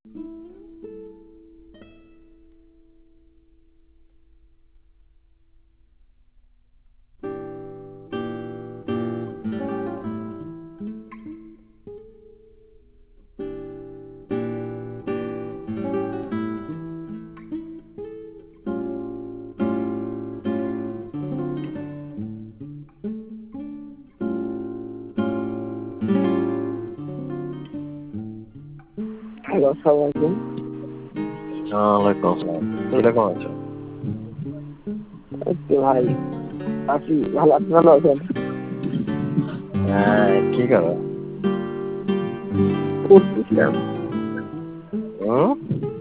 Hello, আসসালামু আলাইকুম। ওয়ালাইকুম আসসালাম। কিরকম আছো? এই তো ভাই আছি ভালো। আপনি ভালো আছেন? হ্যাঁ, কি করো? পড়তেছিলাম। হুম?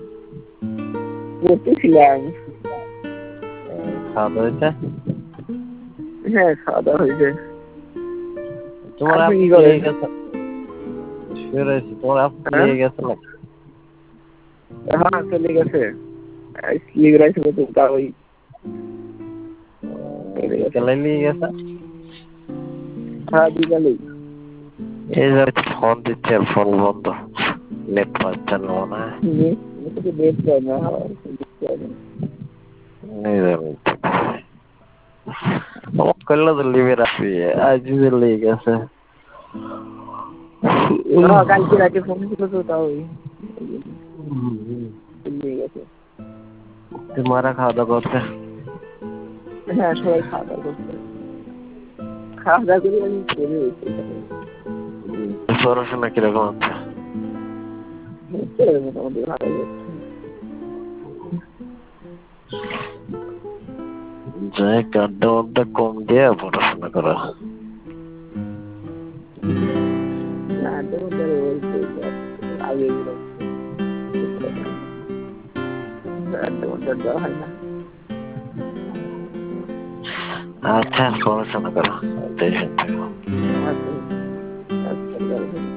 পড়তেছিলাম। খাওয়া দাওয়া হয়েছে? হ্যাঁ, খাওয়া দাওয়া হয়েছে। তোমার আপনি আপু কি কি করেন? হয়ে গেছে? শুয়ে রয়েছি। তোমার আপু কি হ্যাঁ, হয়ে গেছে নাকি? হ্যাঁ চলে গেছে। স্লিপ রাইছিল তো তাই চলে গেছে। বিকেলে নিয়ে গেছে? হ্যাঁ, বিকালেই। এই যে ফোন দিচ্ছে, ফোন বন্ধ। নেট পাচ্ছে না মনে হয়। নেট পায় না। এই যে অবাক করলে তো লিভে রাখবি। আজ যে লেগে গেছে। হ্যাঁ, কালকে রাতে ফোন ছিল তো তাও চলে গেছে। তোমারা খাওয়া দাওয়া করছে? হ্যাঁ, সবাই খাওয়া দাওয়া করছে। খাওয়া দাওয়া করে আমি পড়ে রয়েছি এখানে। পড়াশোনা কিরকম হচ্ছে? হচ্ছে মোটামুটি ভালোই হচ্ছে। যাই আড্ডা মাড্ডা কম দিয়ে পড়াশোনা করো। না, তোমাদের বলতে আগে এগুলো তোমাদের দেওয়া হয় না। আচ্ছা, পড়াশোনা করো। টেনশন থাকো। আচ্ছা, আচ্ছা,